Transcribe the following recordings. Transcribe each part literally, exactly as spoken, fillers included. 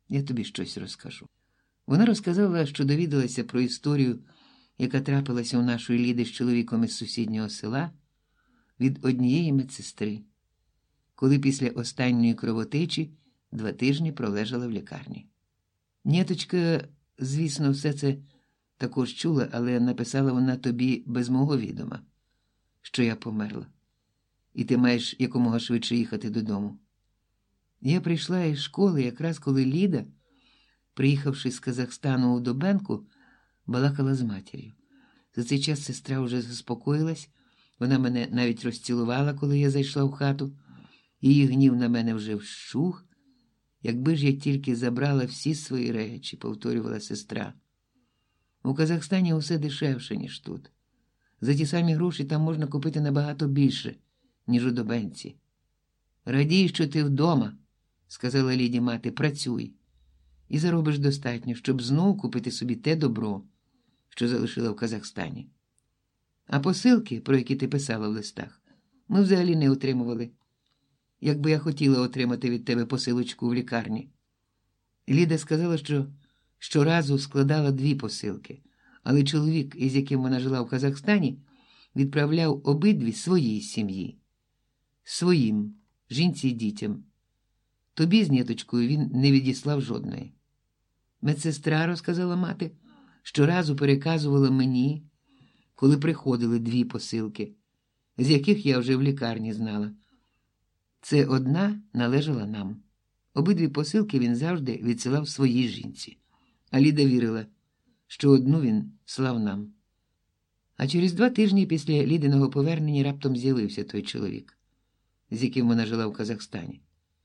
Я тобі щось розкажу. Вона розказала, що довідалася про історію, яка трапилася у нашої Ліди з чоловіком із сусіднього села, від однієї медсестри, коли після останньої кровотечі два тижні пролежала в лікарні. Нєточка, звісно, все це також чула, але написала вона тобі без мого відома, що я померла, і ти маєш якомога швидше їхати додому. Я прийшла із школи якраз коли Ліда, приїхавши з Казахстану у Добенку, балакала з матір'ю. За цей час сестра вже заспокоїлась, вона мене навіть розцілувала, коли я зайшла в хату. Її гнів на мене вже вщух. Якби ж я тільки забрала всі свої речі, повторювала сестра. У Казахстані усе дешевше, ніж тут. За ті самі гроші там можна купити набагато більше, ніж у Добенці. Радій, що ти вдома, сказала Ліді мати, працюй. І заробиш достатньо, щоб знову купити собі те добро, що залишила в Казахстані. А посилки, про які ти писала в листах, ми взагалі не отримували. Якби я хотіла отримати від тебе посилочку в лікарні. Ліда сказала, що щоразу складала дві посилки, але чоловік, із яким вона жила в Казахстані, відправляв обидві своїй сім'ї. Своїм, жінці й дітям. Тобі з Нєточкою він не відіслав жодної. Медсестра, розказала мати, щоразу переказувала мені, коли приходили дві посилки, з яких я вже в лікарні знала. Це одна належала нам. Обидві посилки він завжди відсилав своїй жінці. А Ліда вірила, що одну він слав нам. А через два тижні після Лідиного повернення раптом з'явився той чоловік, з яким вона жила в Казахстані.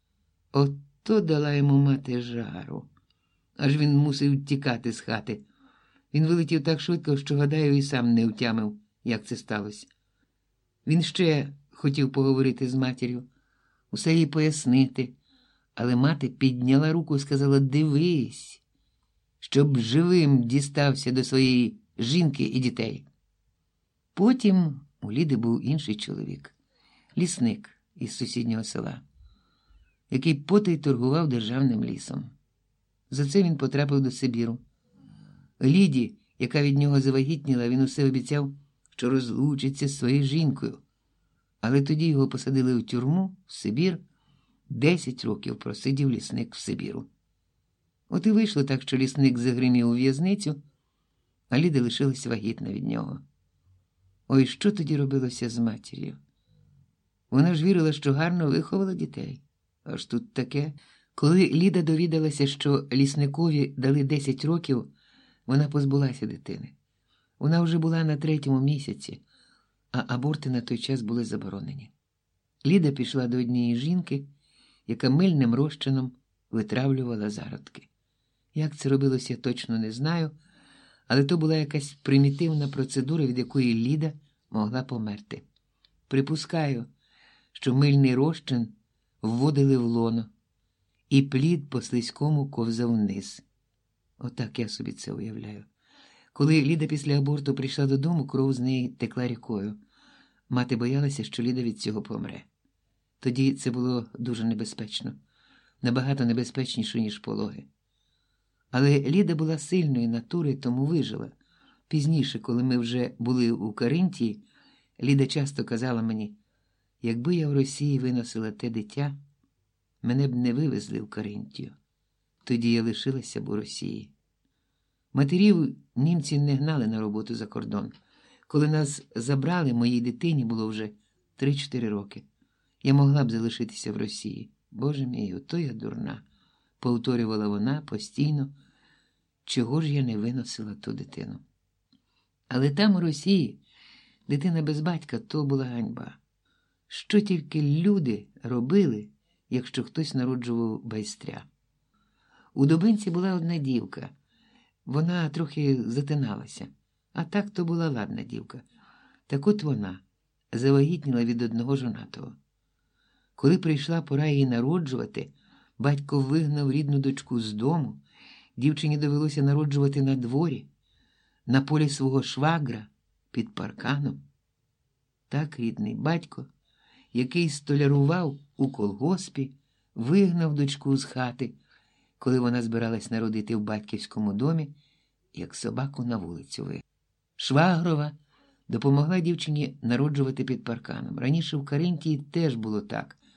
Ото дала йому мати жару. Аж він мусив тікати з хати. Він вилетів так швидко, що, гадаю, і сам не втямив, як це сталося. Він ще хотів поговорити з матір'ю, усе їй пояснити, але мати підняла руку і сказала: «Дивись, щоб живим дістався до своєї жінки і дітей». Потім у Ліди був інший чоловік, лісник із сусіднього села, який потай торгував державним лісом. За це він потрапив до Сибіру. Ліді, яка від нього завагітніла, він усе обіцяв, що розлучиться з своєю жінкою. Але тоді його посадили в тюрму, в Сибір. Десять років просидів лісник в Сибіру. От і вийшло так, що лісник загримів у в'язницю, а Ліда лишилась вагітна від нього. Ой, що тоді робилося з матір'ю? Вона ж вірила, що гарно виховала дітей. Аж тут таке. Коли Ліда довідалася, що лісникові дали десять років, вона позбулася дитини. Вона вже була на третьому місяці, а аборти на той час були заборонені. Ліда пішла до однієї жінки, яка мильним розчином витравлювала зародки. Як це робилося, я точно не знаю, але то була якась примітивна процедура, від якої Ліда могла померти. Припускаю, що мильний розчин вводили в лоно, і плід по слизькому ковзав вниз. Отак я собі це уявляю. Коли Ліда після аборту прийшла додому, кров з неї текла рікою. Мати боялася, що Ліда від цього помре. Тоді це було дуже небезпечно. Набагато небезпечніше, ніж пологи. Але Ліда була сильної натури, тому вижила. Пізніше, коли ми вже були у Каринтії, Ліда часто казала мені: «Якби я в Росії виносила те дитя, мене б не вивезли в Каринтію. Тоді я лишилася б у Росії». Матерів німці не гнали на роботу за кордон. Коли нас забрали, моїй дитині було вже три-чотири роки. Я могла б залишитися в Росії. Боже мій, ото я дурна, повторювала вона постійно, чого ж я не виносила ту дитину. Але там, у Росії, дитина без батька – то була ганьба. Що тільки люди робили, якщо хтось народжував байстря. У Добинці була одна дівка. Вона трохи затиналася, а так то була ладна дівка. Так от вона завагітніла від одного жонатого. Коли прийшла пора її народжувати, батько вигнав рідну дочку з дому, дівчині довелося народжувати на дворі, на полі свого швагра, під парканом. Так рідний батько, який столярував у колгоспі, вигнав дочку з хати, коли вона збиралась народити в батьківському домі, як собаку на вулицю ви. Швагрова допомогла дівчині народжувати під парканом. Раніше в Каринтії теж було так.